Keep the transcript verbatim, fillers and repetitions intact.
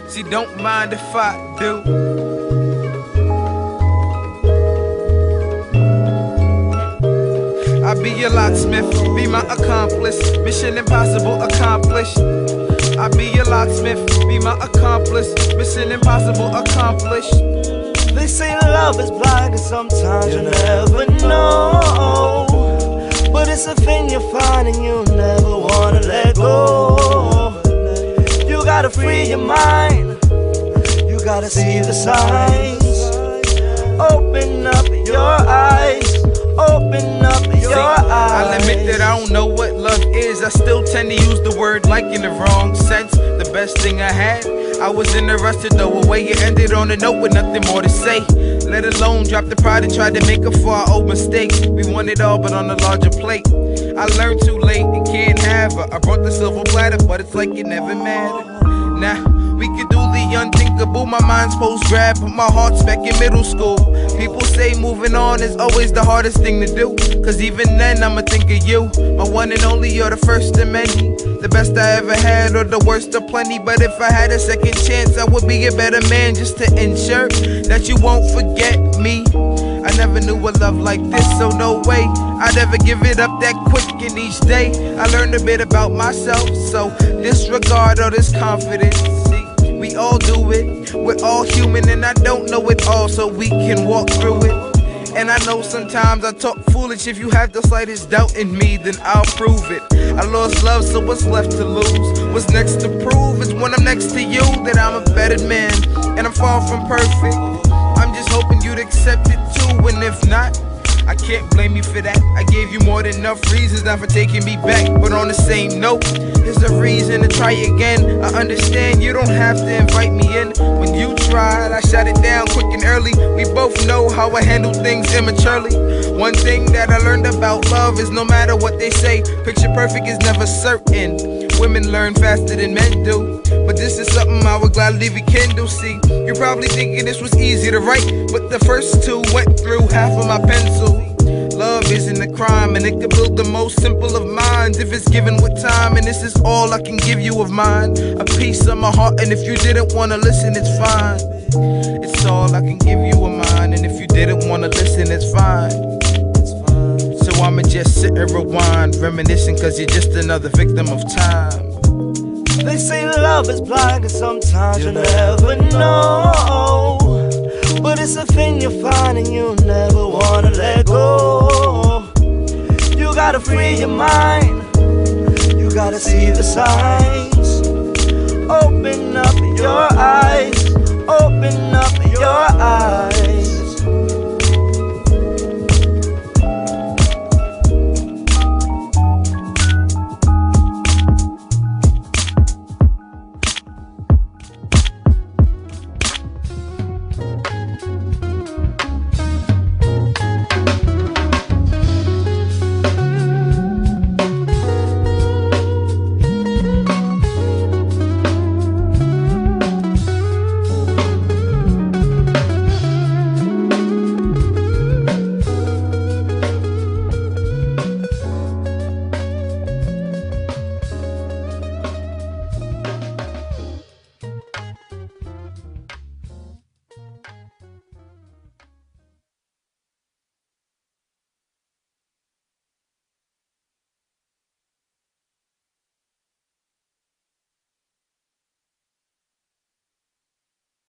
She don't mind if I do. I be your locksmith, be my accomplice. Mission impossible accomplished. I be your locksmith, be my accomplice. Mission impossible accomplished. They say love is blind and sometimes you never know. But it's a thing you find and you never wanna let go. You gotta free your mind, you gotta see the signs. Open up your eyes, open up your eyes. I'll admit that I don't know what love is. I still tend to use the word like in the wrong sense. The best thing I had, I was in a rush to throw away. It ended on a note with nothing more to say. Let alone drop the pride and try to make up for our old mistakes. We want it all but on a larger plate. I learned too late and can't have her. I brought the silver platter but it's like it never mattered. Nah, we could do the unthinkable. My mind's post-grad, but my heart's back in middle school. People say moving on is always the hardest thing to do. Cause even then I'ma think of you. My one and only, you're the first of many. The best I ever had or the worst of plenty. But if I had a second chance, I would be a better man, just to ensure that you won't forget me. I never knew a love like this, so no way I'd ever give it up that quick. In each day I learned a bit about myself, so disregard all this confidence. See, we all do it, we're all human, and I don't know it all, so we can walk through it. And I know sometimes I talk foolish. If you have the slightest doubt in me, then I'll prove it. I lost love, so what's left to lose? What's next to prove is when I'm next to you that I'm a better man, and I'm far from perfect. I'm just hoping you'd accept it too, and if not, I can't blame you for that. I gave you more than enough reasons not for taking me back. But on the same note, here's a reason to try again. I understand you don't have to invite me in. When you tried, I shut it down quick and early. We both know how I handle things immaturely. One thing that I learned about love is no matter what they say, picture perfect is never certain. Women learn faster than men do, but this is something I would gladly rekindle. See, you're probably thinking this was easy to write, but the first two went through half of my pencil. Love isn't a crime, and it can build the most simple of minds if it's given with time. And this is all I can give you of mine, a piece of my heart. And if you didn't wanna listen, it's fine. It's all I can give you of mine, and if you didn't wanna listen, it's fine. So I'ma just sit and rewind, reminiscing, cause you're just another victim of time. They say love is blind and sometimes you never know. But it's a thing you find and you never wanna let go. You gotta free your mind, you gotta see the signs. Open up your eyes, open up your eyes.